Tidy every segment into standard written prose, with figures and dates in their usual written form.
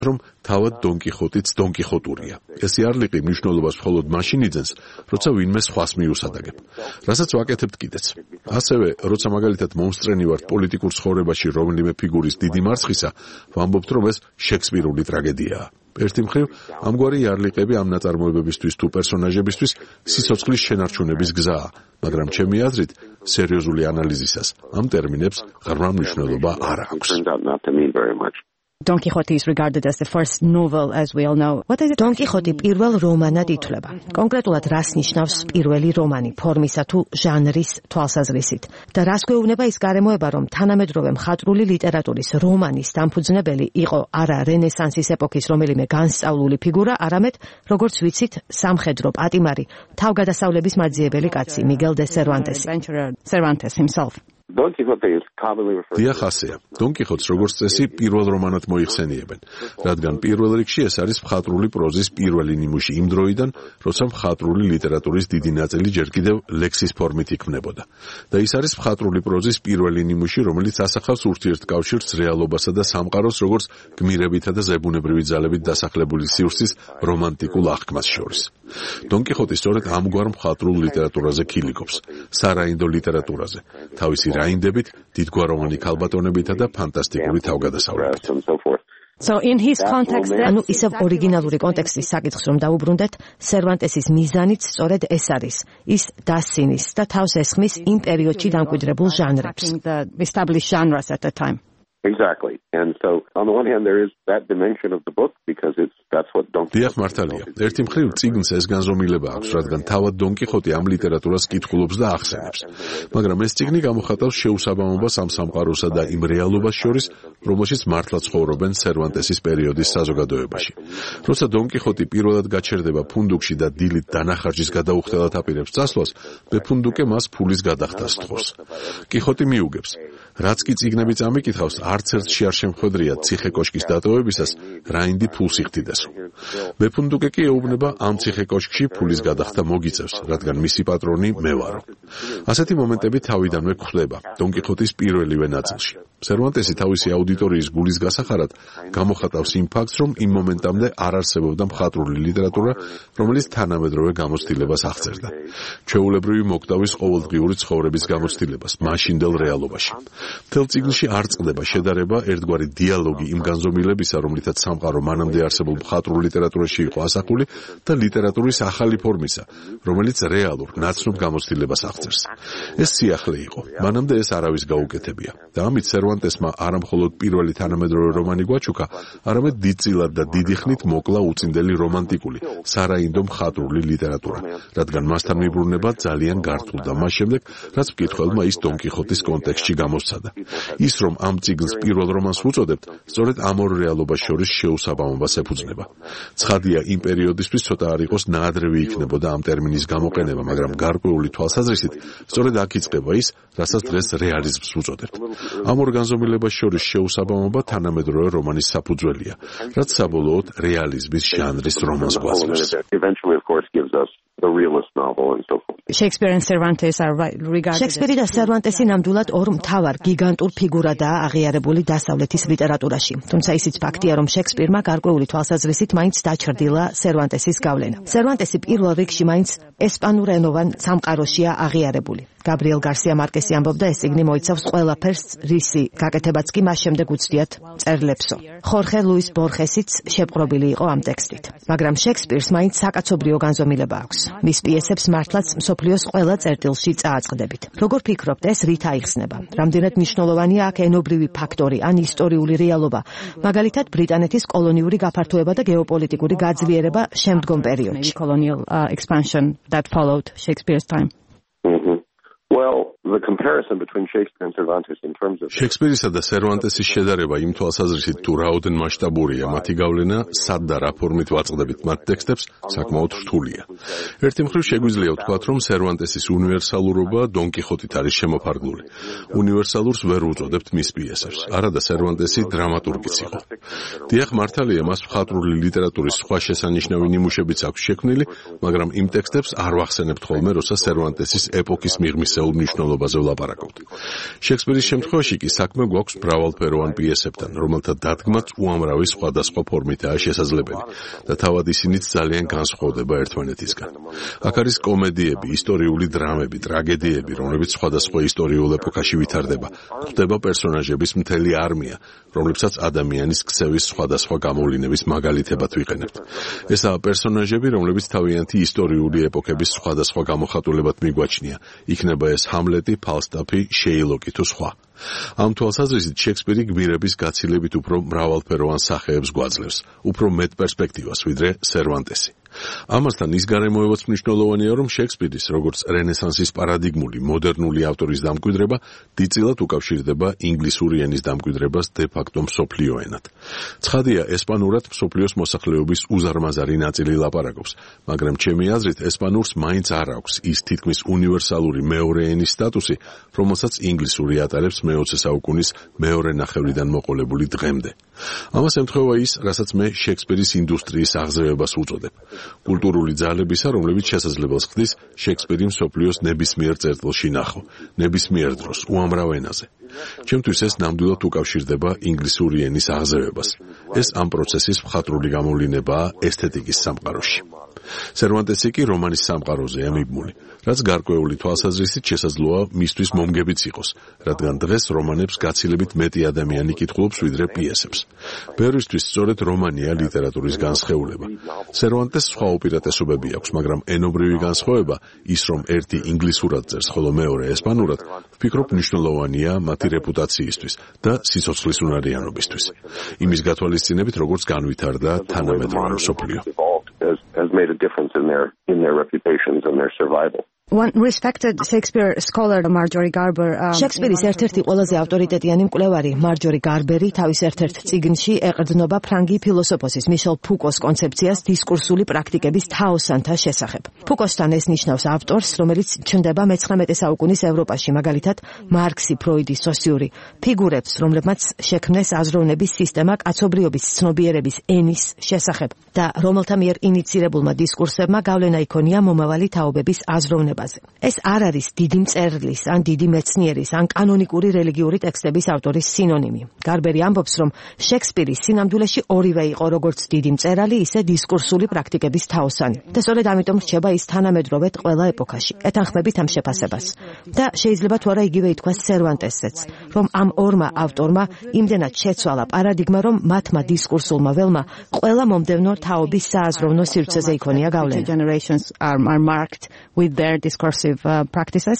რომ თავად დონ კიხოტიც დონ კიხოტურია. ეს იარლიყი მნიშვნელობას მხოლოდ მაშინ იძენს, როცა ვინმე სხვას მიუსადაგებ. რასაც ვაკეთებთ კიდეც. ასევე, როცა მაგალითად მომსწრენი ვართ პოლიტიკურ ცხოვრებაში რომელიმე ფიგურის დიდი მარცხისა, ვამბობთ, რომ ეს შექსპირული ტრაგედიაა. ერთი მხრივ, ამგვარი იარლიყები ამ ნაწარმოებებისთვის თუ პერსონაჟებისთვის სიცოცხლის შენარჩუნების გზაა, მაგრამ ჩემი აზრით, სერიოზული ანალიზისას ამ ტერმინებს ღრმა მნიშვნელობა არ აქვს. Don Quixote is regarded as the first novel, as we all know. What is it? Don Quixote პირველ რომანად ითვლება. კონკრეტულად რას ნიშნავს პირველი რომანი, ფორმისა თუ ჟანრის თვალსაზრისით? და რას გვეუბნება ის გარემოება, რომ თანამედროვე მხატვრული ლიტერატურის რომანის დამფუძნებელი იყო არა რენესანსის ეპოქის რომელიმე განსწავლული ფიგურა, არამედ, როგორც ვიცით, სამხედრო პატიმარი, თავგადასავლების მაძიებელი კაცი, Miguel de Cervantes. Cervantes himself. დიახ, ასეა. დონ კიხოტს როგორც წესი პირველ რომანად მოიხსენიებენ, რადგან პირველ რიგში ეს არის მხატვრული პროზის პირველი ნიმუში იმ დროიდან, როცა მხატვრული ლიტერატურის დიდი ნაწილი ჯერ კიდევ ლექსის ფორმით იქმნებოდა. და ის არის მხატვრული პროზის პირველი ნიმუში, რომელიც ასახავს ურთიერთკავშირს რეალობასა და სამყაროს, როგორც გმირებითა და ზებუნებრივი ძალებით დასახლებული სივრცის რომანტიკულ აღქმას შორის. დონ კიხოტი სწორედ ამგვარ მხატვრულ ლიტერატურაზე ქილიკობს, სარაინდო ლიტერატურაზე, თავისი რაინდებით, დიდგვაროვანი ქალბატონებითა და ფანტასტიკური თავგადასავლებით. So in his context, ანუ ისევ ორიგინალური კონტექსტის საკითხს რომ დავუბრუნდეთ, Cervantes-ის მიზანიც სწორედ ეს არის, ის დასცინის და თავს ესხმის იმ პერიოდში დამკვიდრებულ ჟანრებს. The established genres at the time. Exactly. And so on the one hand there is that dimension of the book because that's what Don Quixote. დიახ, მართალია. ერთი მხრივ წიგნს ეს განზომილება აქვს, რადგან თავად დონ კიხოტი ამ ლიტერატურას კითხულობს და ახსენებს. მაგრამ ეს წიგნი გამოხატავს შეუსაბამობას ამ სამყაროსა და იმ რეალობას შორის, რომელშიც მართლა ცხოვრობენ Cervantes-ის პერიოდის საზოგადოებაში. როცა დონ კიხოტი პირველად გაჩერდება ფუნდუკში და დილით დანახარჯის გადაუხდელად აპირებს წასვლას, ბეფუნდუკე მას ფულის გადახდას თხოვს. კიხოტი მიუგებს. რაც კი წიგნები წამიკითხავს, არც ერთში არ შემხვედრია ციხე კოშკის დატოვებისას რაინდი ფულს იხდიდასო. ბეფუნდუკე კი ეუბნება ამ ციხე კოშკში ფულის გადახდა მოგიწევს, რადგან მისი პატრონი მე ვარო. ასეთი მომენტები თავიდანვე გვხვდება დონ კიხოტის პირველივე ნაწილში. Cervantes-ი თავისი აუდიტორიის გულის გასახარად გამოხატავს იმ ფაქტს, რომ იმ მომენტამდე არ არსებობდა მხატვრული ლიტერატურა, რომელიც თანამედროვე გამოცდილებას აღწერდა. ჩვეულებრივი მოკვდავის ყოველდღიური ცხოვრების გამოცდილებას მაშინდელ რეალობაში. მთელ წიგნში არ წყდება შედარება ერთგვარი დიალოგი იმ განზომილებისა, რომლითაც სამყარო მანამდე არსებულ მხატვრულ ლიტერატურაში იყო ასახული და ლიტერატურის ახალი ფორმისა, რომელიც რეალურ ნაცნობ გამოცდილებას აღწერს. ეს სიახლე იყო. მანამდე ეს არავის გაუკეთებია. და ამით Cervantes-მა არა მხოლოდ პირველი თანამედროვე რომანი გვაჩუქა, არამედ დიდწილად და დიდი ხნით მოკლა უწინდელი რომანტიკული, სარაინდო მხატვრული ლიტერატურა, რადგან მასთან მიბრუნება ძალიან გართულდა მას შემდეგ, რაც მკითხველმა ის დონ კიხოტის კონტექსტში გამოსცადა. ის რომ ამ წიგნს პირველ რომანს უწოდებთ, სწორედ ამ ორ რეალობას შორის შეუსაბამობას ეფუძნება. ცხადია, იმ პერიოდისთვის ცოტა არ იყოს ნაადრევი იქნებოდა ამ ტერმინის გამოყენება, მაგრამ გარკვეული თვალსაზრისით, სწორედ აქ იწყება ის, რასაც დღეს რეალიზმს უწოდებთ. ამ ორ განზომილებას შორის შეუსაბამობა თანამედროვე რომანის საფუძველია, რაც საბოლოოდ რეალიზმის ჟანრის რომანს გვაძლევს. Shakespeare and Cervantes are regarded. Shakespeare და Cervantes-ი ნამდვილად ორ მთავარ გიგანტურ ფიგურადაა აღიარებული დასავლეთის ლიტერატურაში. თუმცა ისიც ფაქტია, რომ Shakespeare-მა გარკვეული თვალსაზრისით მაინც დაჩრდილა Cervantes-ის გავლენა. Cervantes-ი პირველ რიგში მაინც ესპანურენოვან სამყაროშია აღიარებული. Gabriel Garcia Marquez-ი ამბობდა, ეს წიგნი მოიცავს ყველაფერს, რისი გაკეთებაც კი მას შემდეგ უცდიათ წერლებსო. Jorge Luis Borges-იც შეპყრობილი იყო ამ ტექსტით. მაგრამ Shakespeare-ს მაინც საკაცობრიო განზომილება აქვს. მის პიესებს მართლაც მსოფლიოს ყველა წერტილში წააწყდებით. Როგორ ფიქრობთ, ეს რით აიხსნება? რამდენად მნიშვნელოვანია აქ ენობრივი ფაქტორი ან ისტორიული რეალობა, მაგალითად ბრიტანეთის კოლონიური გაფართოება და გეოპოლიტიკური გაძლიერება შემდგომ პერიოდში. Colonial expansion that followed Shakespeare's time. Well, the comparison between Shakespeare and Cervantes in terms of Shakespeare-ისა და Cervantes-ის შედარება იმ თვალსაზრისით თუ რაოდენ მასშტაბურია მათი გავლენა, სად და რა ფორმით ვაწყდებით მათ ტექსტებს, საკმაოდ რთულია. ერთი მხრივ შეგვიძლია ვთქვათ, რომ Cervantes-ის უნივერსალურობა დონ კიხოტით არის შემოფარგლული. უნივერსალურს ვერ უწოდებთ მის პიესებს. არა და Cervantes-ი დრამატურგიც იყო. დიახ, მართალია, მას მხატვრული ლიტერატურის სხვა შესანიშნავი ნიმუშებიც აქვს შექმნილი, მაგრამ იმ ტექსტებს არ ვახსენებთ ხოლმე, როცა Cervantes-ის ეპოქის მიღმისეულ მნიშვნელობას რეალობაზე ვლაპარაკობთ. შექსპირის შემთხვევაში კი საქმე გვაქვს მრავალფეროვან პიესებთან, რომელთა დადგმაც უამრავი სხვადასხვა ფორმითაა შესაძლებელი და თავად ისინიც ძალიან განსხვავდება ერთმანეთისგან. აქ არის კომედიები, ისტორიული დრამები, ტრაგედიები, რომლებიც სხვადასხვა ისტორიულ ეპოქაში ვითარდება. ხდება პერსონაჟების მთელი არმია, რომლებსაც ადამიანის ქცევის სხვადასხვა გამოვლინების მაგალითებად ვიყენებთ. ესაა პერსონაჟები, რომლებიც თავიანთი ისტორიული ეპოქების სხვადასხვა გამოხატულებად მიგვაჩნია. იქნება ეს ჰამლეტი, ფალსტაფი, შეილოკი თუ სხვა. ამ თვალსაზრისით შექსპირი გმირების გაცილებით უფრო მრავალფეროვან სახეებს გვაძლევს, უფრო მეტ პერსპექტივას, ვიდრე სერვანტესი. ამასთან ის გარემოებაც მნიშვნელოვანია, რომ შექსპირის, როგორც რენესანსის პარადიგმული, მოდერნული ავტორის დამკვიდრება დიდწილად უკავშირდება ინგლისური ენის დამკვიდრებას დე-ფაქტო მსოფლიო ენად. ცხადია, ესპანურად მსოფლიოს მოსახლეობის უზარმაზარი ნაწილი ლაპარაკობს, მაგრამ ჩემი აზრით, ესპანურს მაინც არ აქვს ის თითქმის უნივერსალური მეორე ენის სტატუსი, რომელსაც ინგლისური ატარებს მე-20 საუკუნის მეორე ნახევრიდან მოყოლებული დღემდე. ამას ემთხვევა ის, რასაც მე შექსპირის ინდუსტრიის აღზევებას უწოდებ. კულტურული ძალებისა, რომლებიც შესაძლებელს ხდის შექსპირი მსოფლიოს ნებისმიერ წერტილში ნახო, ნებისმიერ დროს, უამრავ ენაზე. ჩემთვის ეს ნამდვილად უკავშირდება ინგლისური ენის აღზევებას. ეს ამ პროცესის მხატვრული გამოვლინებაა ესთეტიკის სამყაროში. სერვანტესი კი რომანის სამყაროზეა მიბმული, რაც გარკვეული თვალსაზრისით შესაძლოა მისთვის მომგებიც იყოს, რადგან დღეს რომანებს გაცილებით მეტი ადამიანი კითხულობს ვიდრე პიესებს. ბევრისთვის სწორედ რომანია ლიტერატურის განსხეულება. სერვანტეს სხვა უპირატესობები აქვს, მაგრამ ენობრივი განსხვავება, ის რომ ერთი ინგლისურად წერს, ხოლო მეორე ესპანურად, ვფიქრობ მნიშვნელოვანია მათი რეპუტაციისთვის და სიცოცხლის უნარიანობისთვის. იმის გათვალისწინებით, როგორც განვითარდა თანამედროვე მსოფლიო. Has made a difference in their reputations and their survival. One respected Shakespeare scholar Marjorie Garber Shakespeare-ის ერთ-ერთი ყველაზე ავტორიტეტიანი მკვლევარი Marjorie Garber-ი თავის ერთ-ერთ წიგნში ეყრდნობა ფრანგი ფილოსოფოსის Michel Foucault-ს კონცეფციას დისკურსული პრაქტიკების თაოსანთა შესახებ. Foucault-სთან ეს ნიშნავს ავტორს, რომელიც ჩნდება მე-19 საუკუნის ევროპაში, მაგალითად მარქსი, ფროიდი, სოსიური ფიგურებს, რომლებმაც შექმნეს აზროვნების სისტემა კაცობრიობის ცნობიერების ენის შესახებ და რომელთა მიერ ინიცირებულმა დისკურსებმა გავლენა იქონია მომავალი თაობების აზროვნებაზე. ეს არ არის დიდი მწერლის, ან დიდი მეცნიერის, ან კანონიკური რელიგიური ტექსტების ავტორის სინონიმი. გარბერი ამბობს, რომ შექსპირი სინამდვილეში ორივე იყო, როგორც დიდი მწერალი, ისე დისკურსული პრაქტიკების თაოსანი. და სწორედ ამიტომ რჩება ის თანამედროვედ ყველა ეპოქაში. ეთანხმებით ამ შეფასებას. და შეიძლება თუ არა იგივე ითქვას სერვანტესზეც, რომ ამ ორმა ავტორმა იმდენად შეცვალა პარადიგმა, რომ მათმა დისკურსულმა ველმა ყველა მომდევნო თაობის სააზროვნო სივრცეზე იქონია გავლენა. Generations are marked with their discursive practices?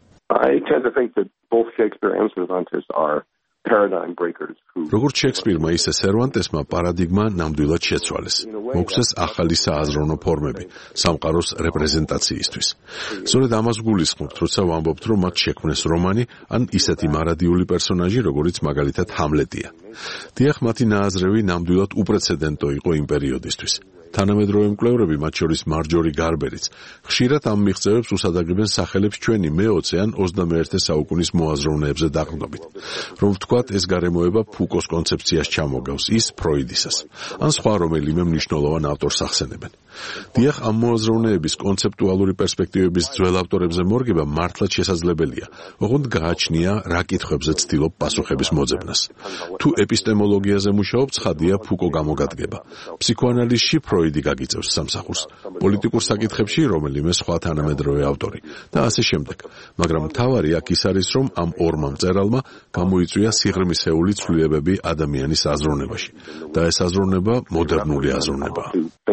I tend to think that both Shakespeare and Cervantes are paradigm breakers who როგორც შექსპირმა, ისე სერვანტესმა პარადიგმა ნამდვილად შეცვალეს. მოგვცეს ახალი სააზროვნო ფორმები სამყაროს რეპრეზენტაციისთვის. სწორედ ამას გულისხმობთ, როცა ვამბობთ, რომ მათ შექმნეს რომანი ან ისეთი მარადიული პერსონაჟი, როგორიც მაგალითად ჰამლეტია. დიახ, მათი ნააზრევი ნამდვილად უპრეცედენტო იყო იმ პერიოდისთვის. თანამედროვე მკვლევრები, მათ შორის მარჯორი გარბერიც, ხშირად ამ მიღწევებს უსადაგებენ სახელებს ჩვენი მე-20 ან 21 საუკუნის მოაზროვნეებზე დაყრდნობით. რომ ვთქვათ, ეს გარემოება ფუკოს კონცეფციას ჩამოგავს, ის ფროიდისას, ან სხვა რომელიმე მნიშვნელოვან ავტორს ახსენებენ. დიახ, ამ მოაზროვნეების კონცეპტუალური პერსპექტივების ძველ ავტორებზე მორგება მართლაც შესაძლებელია, ოღონდ გააჩნია რა კითხვებზე ცდილობ პასუხების მოძებნას. თუ ეპისტემოლოგიაზე მუშაობ, ცხადია ფუკო გამოგადგება. ფსიქოანალიზში ფროიდი გაგიწევს სამსახურს, პოლიტიკურ საკითხებში რომელიმე სხვა თანამედროვე ავტორი და ასე შემდეგ. მაგრამ მთავარი აქ ის არის, რომ ამ ორმა მწერალმა გამოიწვია სიღრმისეული ცვლილებები ადამიანის აზროვნებაში და ეს აზროვნება მოდერნული აზროვნებაა.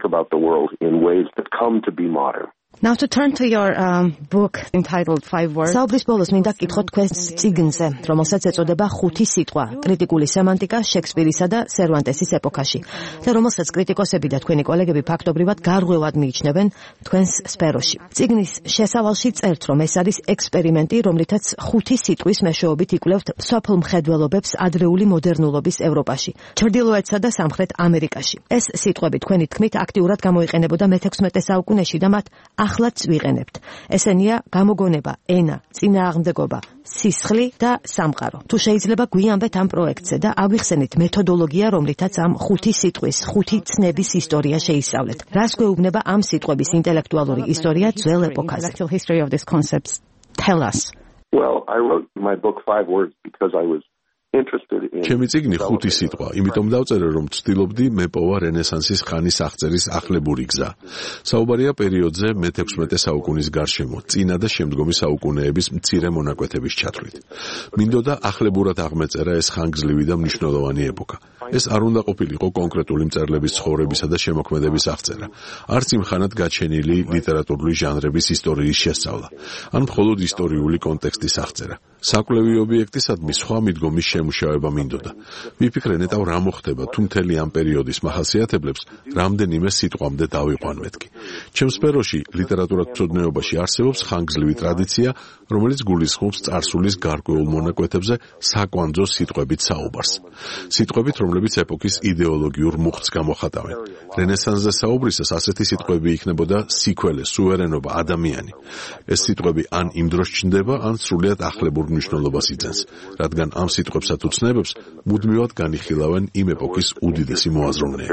In ways that come to be modern. Now to turn to your book entitled 5 Words. საუბრის ბოლოს მინდა გკითხოთ თქვენს წიგნზე, რომელსაც ეწოდება 5 სიტყვა, კრიტიკული სემანტიკა შექსპირისა და სერვანტესის ეპოქაში, და რომელსაც კრიტიკოსები და თქვენი კოლეგები ფაქტობრივად გარღვევად მიიჩნევენ თქვენს სფეროში. წიგნის შესავალში წერთ, რომ ეს არის ექსპერიმენტი, რომლითაც 5 სიტყვის მეშვეობით იკვლევთ სოფლ მხედველობებს ადრეული მოდერნულობის ევროპაში, ჩრდილოეთსა და სამხრეთ ამერიკაში. ეს სიტყვები თქვენი თქმით აქტიურად გამოიყენებოდა მე-16 საუკუნეში და მათ ახლაც ვიყენებთ. ესენია გამოგონება, ენა, წინააღმდეგობა, სისხლი და სამყარო. თუ შეიძლება გვიამბეთ ამ პროექტზე და ავიხსენით მეთოდოლოგია, რომლითაც ამ 5 სიტყვის, 5 ცნების ისტორია შეისწავლეთ. რას გვეუბნება ამ სიტყვების ინტელექტუალური ისტორია ძველ ეპოქაზე? Tell us. Well, I wrote my book 5 words because I was interested in. ჩემი წიგნი 5 სიტყვა, იმიტომ დავწერე, რომ ვცდილობდი მეპოვა რენესანსის ხანის აღწერის ახლებური გზა. საუბარია პერიოდზე მე-16 საუკუნის გარშემო, წინა და შემდგომი საუკუნეების მცირე მონაკვეთების ჩათვლით. მინდოდა ახლებურად აღმეწერა ეს ხანგრძლივი და მნიშვნელოვანი ეპოქა. ეს არ უნდა ყოფილიყო კონკრეტული მწერლების ცხოვრებისა და შემოქმედების აღწერა, არც იმხანად გაჩენილი ლიტერატურული ჟანრების ისტორიის შესწავლა, ან მხოლოდ ისტორიული კონტექსტის აღწერა. საკვლევი ობიექტისადმი სხვა მიდგომის შემუშავება მინდოდა. ვიფიქრე ნეტავ რა მოხდება, თუ მთელი ამ პერიოდის მახასიათებლებს რამდენიმე სიტყვამდე დავიყვან მეთქი. ჩემს სფეროში ლიტერატურათმცოდნეობაში არსებობს ხანგრძლივი ტრადიცია, რომელიც გულისხმობს წარსულის გარკვეულ მონაკვეთებზე საკვანძო სიტყვებით საუბარს. სიტყვებით, რომლებიც ეპოქის იდეოლოგიურ მუხტს გამოხატავენ. რენესანსზე საუბრისას ასეთი სიტყვები იქნებოდა სიქველე, სუვერენობა, ადამიანი. ეს სიტყვები ან იმ დროს ჩნდება, ან სრულიად ახლებურ მნიშვნელობას იძენს, რადგან ამ სიტყვებსა თუ ცნებებს მუდმივად განიხილავენ იმ ეპოქის უდიდესი მოაზროვნეები.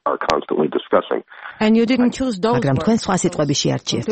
მაგრამ თქვენ სხვა სიტყვები შეარჩიეთ.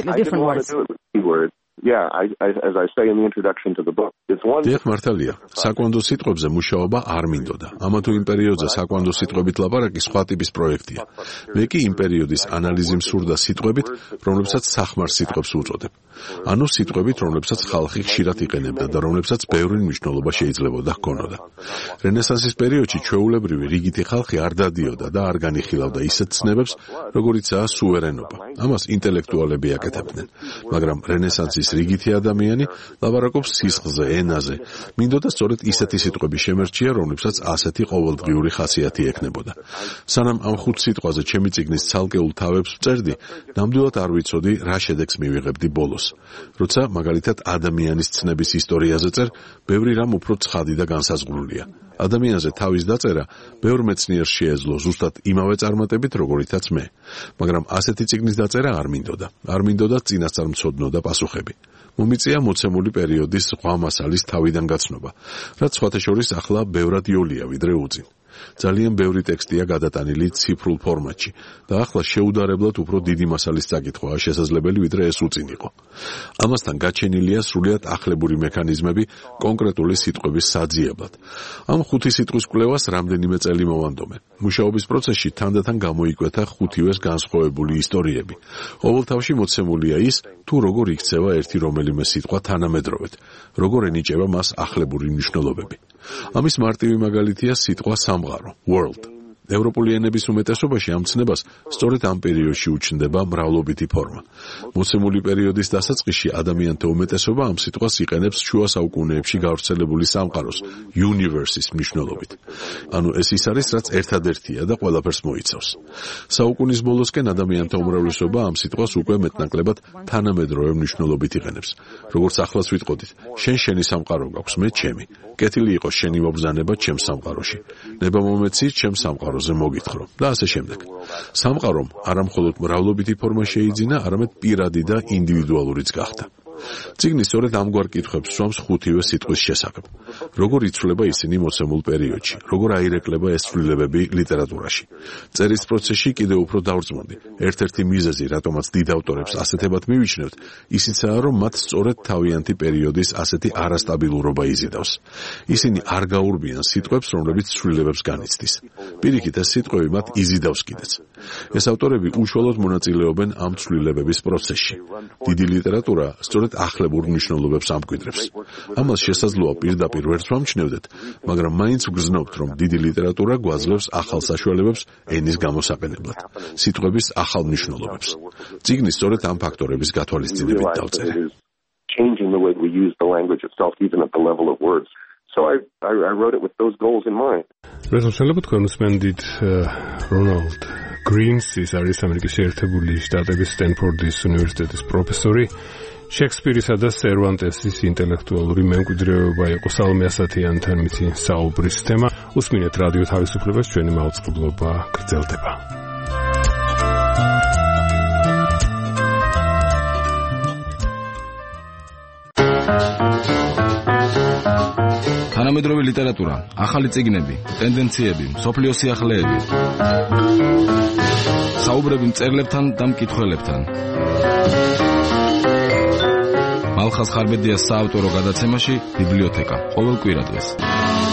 Yeah, as I say in the introduction to the book, it's one. დიახ, მართალია. საკვანძო სიტყვებზე მუშაობა არ მინდოდა. ამა თუ იმ პერიოდზე საკვანძო სიტყვებით ლაპარაკი სხვა ტიპის პროექტია. მე კი იმ პერიოდის ანალიზი მსურდა სიტყვებით, რომლებსაც სახმარ სიტყვებს უწოდებ. ანუ სიტყვებით, რომლებსაც ხალხი ხშირად იყენებდა და რომლებსაც ბევრი მნიშვნელობა შეიძლებოდა ჰქონოდა. რენესანსის პერიოდში ჩვეულებრივი რიგითი ხალხი არ დადიოდა და არ განიხილავდა ისეთ ცნებებს, როგორიცაა სუვერენობა. ამას ინტელექტუალები აკეთებდნენ, მაგრამ რენესანსის რიგითი ადამიანი ლაპარაკობს სისხლზე, ენაზე. მინდოდა სწორედ ისეთი სიტყვები შემერჩია, რომლებსაც ასეთი ყოველდღიური ხასიათი ექნებოდა. სანამ ამ 5 სიტყვაზე ჩემი წიგნის ცალკეულ თავებს ვწერდი, ნამდვილად არ ვიცოდი, რა შედეგს მივიღებდი ბოლოს. როცა მაგალითად ადამიანის ცნების ისტორიაზე წერ, ბევრი რამ უფრო ცხადი და განსაზღვრულია. ადამიანზე თავის დაწერა ბევრ მეცნიერს შეეძლო ზუსტად იმავე წარმატებით, როგორიცაც მე. მაგრამ ასეთი წიგნის დაწერა არ მინდოდა. არ მინდოდა წინასწარმცოდნო და პასუხები. მომიწია მოცემული პერიოდის სხვა მასალის თავიდან გაცნობა, რაც სხვათა შორის ახლა ბევრად იოლია ვიდრე უძინ. ძალიან ბევრი ტექსტია გადატანილი ციფრულ ფორმატში და ახლა შეუდარებლად უფრო დიდი მასალის წაკითხვაა შესაძლებელი ვიდრე ეს უწინ იყო. ამასთან გაჩენილია სრულიად ახლებური მექანიზმები კონკრეტული სიტყვების საძიებლად. ამ 5 სიტყვის კვლევას რამდენიმე წელი მოვანდომე. მუშაობის პროცესში თანდათან გამოიკვეთა 5-ვეს განსხვავებული ისტორიები. ყოველთავში მოცემულია ის, თუ როგორ იქცევა ერთი რომელიმე სიტყვა თანამედროვედ, როგორ ენიჭება მას ახლებური მნიშვნელობები. ამის მარტივი მაგალითია სიტყვა სამყარო, world. ევროპული ენების უმეტესობაში ამ ცნებას სწორედ ამ პერიოდში უჩნდება მრავლობითი ფორმა. მოცემული პერიოდის დასაწყისში ადამიანთა უმეტესობა ამ სიტყვას იყენებს შუა საუკუნეებში გავრცელებული სამყაროს, universe-ის მნიშვნელობით. ანუ ეს ის არის, რაც ერთადერთია და ყველაფერს მოიცავს. საუკუნის ბოლოსკენ ადამიანთა უმრავლესობა ამ სიტყვას უკვე მეტნაკლებად თანამედროვე მნიშვნელობით იყენებს. როგორც ახლაც ვიტყოდით, შენი სამყარო გაქვს, მე ჩემი. კეთილი იყოს შენი მობრძანება ჩემს სამყაროში. ნება მომეცი ჩემს სამყაროზე მოგითხრო და ასე შემდეგ. სამყარომ არა მხოლოდ მრავლობითი ფორმა შეიძინა, არამედ პირადი და ინდივიდუალურიც გახდა. წიგნი სწორედ ამგვარ კითხვებს სვამს 5-ვე სიტყვის შესახებ. როგორ იცვლება ისინი მოცემულ პერიოდში, როგორ აირეკლება ეს ცვლილებები ლიტერატურაში. წერის პროცესში კიდევ უფრო დავრწმუნდი. ერთ-ერთი მიზეზი, რატომაც დიდ ავტორებს ასეთებად მივიჩნევთ, ისიცაა, რომ მათ სწორედ თავიანთი პერიოდის ასეთი არასტაბილურობა იზიდავს. ისინი არ გაურბიან სიტყვებს, რომლებიც ცვლილებებს განიცდის. პირიქით, ეს სიტყვები მათ იზიდავს კიდეც. ეს ავტორები უშუალოდ მონაწილეობენ ამ ცვლილებების პროცესში. დიდი ლიტერატურა სწორედ ახლებურ მნიშვნელობებს ამკვიდრებს. ამას შესაძლოა პირდაპირ ვერც ვამჩნევდეთ, მაგრამ მაინც ვგრძნობთ, რომ დიდი ლიტერატურა გვაძლევს ახალ საშუალებებს ენის გამოსაყენებლად, სიტყვების ახალ მნიშვნელობებს. წიგნი სწორედ ამ ფაქტორების გათვალისწინებით დავწერე. Changing the way we use the language itself, even at the level of words. So I wrote it with those goals in mind. Შესაძლოა თქვენ უსმენდით Ronald Greens, ის არის ამერიკის შეერთებული შტატების სტენფორდის უნივერსიტეტის პროფესორი. შექსპირისა და სერვანტესის ინტელექტუალური მემკვიდრეობა იყო სალომე ასათიანთან მითი საუბრის თემა. უსმინეთ რადიო თავისუფლებას, ჩვენი მაუწყებლობა გრძელდება. თანამედროვე ლიტერატურა, ახალი წიგნები, ტენდენციები, მსოფლიო სიახლეები. საუბრები მწერლებთან და მკითხველებთან. ალხას ხარბედიას საავტორო გადაცემაში ბიბლიოთეკა ყოველ კვირადღეს.